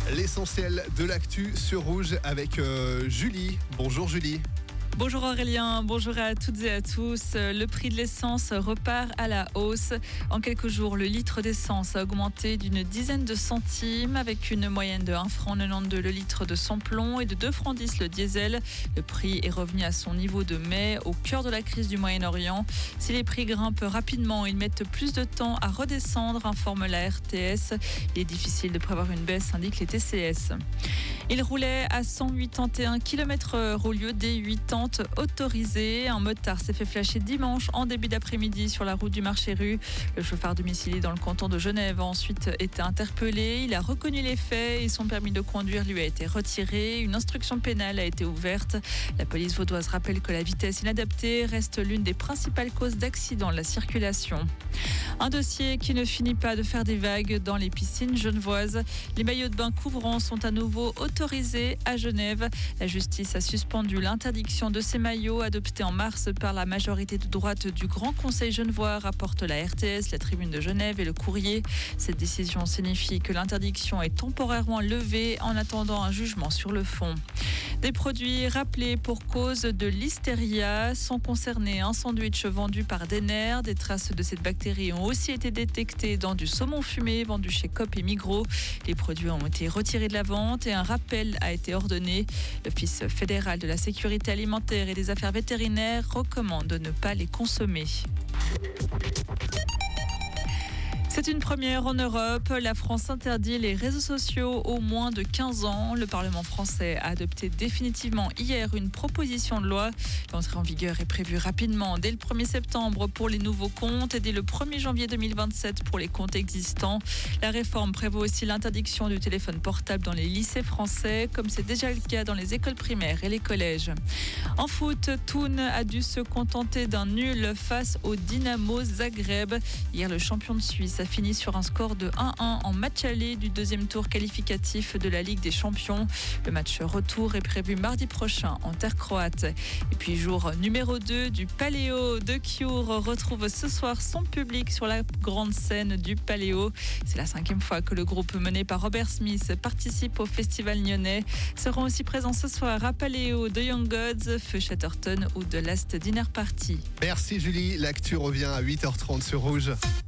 L'essentiel de l'actu sur Rouge avec Julie. Bonjour Julie. Bonjour Aurélien, bonjour à toutes et à tous. Le prix de l'essence repart à la hausse. En quelques jours, le litre d'essence a augmenté d'une dizaine de centimes avec une moyenne de 1,92 franc le litre de samplon et de 2,10 francs le diesel. Le prix est revenu à son niveau de mai, au cœur de la crise du Moyen-Orient. Si les prix grimpent rapidement, ils mettent plus de temps à redescendre, informe la RTS. Il est difficile de prévoir une baisse, indiquent les TCS. Il roulait à 181 km/h au lieu des 80 autorisés. Un motard s'est fait flasher dimanche en début d'après-midi sur la route du Marché-Rue. Le chauffard domicilié dans le canton de Genève a ensuite été interpellé. Il a reconnu les faits et son permis de conduire lui a été retiré. Une instruction pénale a été ouverte. La police vaudoise rappelle que la vitesse inadaptée reste l'une des principales causes d'accidents de la circulation. Un dossier qui ne finit pas de faire des vagues dans les piscines genevoises. Les maillots de bain couvrants sont à nouveau autorisés à Genève. La justice a suspendu l'interdiction de ces maillots adoptés en mars par la majorité de droite du Grand Conseil genevois, rapporte la RTS, la Tribune de Genève et le Courrier. Cette décision signifie que l'interdiction est temporairement levée en attendant un jugement sur le fond. Des produits rappelés pour cause de listeria sont concernés. Un sandwich vendu par Denner. Des traces de cette bactérie ont aussi été détectées dans du saumon fumé vendu chez Coop et Migros. Les produits ont été retirés de la vente et un rappel a été ordonné. L'Office fédéral de la sécurité alimentaire et des affaires vétérinaires recommande de ne pas les consommer. C'est une première en Europe. La France interdit les réseaux sociaux aux moins de 15 ans. Le Parlement français a adopté définitivement hier une proposition de loi. L'entrée en vigueur est prévue rapidement dès le 1er septembre pour les nouveaux comptes et dès le 1er janvier 2027 pour les comptes existants. La réforme prévoit aussi l'interdiction du téléphone portable dans les lycées français, comme c'est déjà le cas dans les écoles primaires et les collèges. En foot, Thun a dû se contenter d'un nul face au Dynamo Zagreb. Hier, le champion de Suisse a fini sur un score de 1-1 en match aller du deuxième tour qualificatif de la Ligue des Champions. Le match retour est prévu mardi prochain en terre croate. Et puis jour numéro 2 du Paléo de Cure retrouve ce soir son public sur la grande scène du Paléo. C'est la 5e fois que le groupe mené par Robert Smith participe au festival nyonnais. Seront aussi présents ce soir à Paléo de Young Gods, Feu Chatterton ou The Last Dinner Party. Merci Julie, l'actu revient à 8h30 sur Rouge.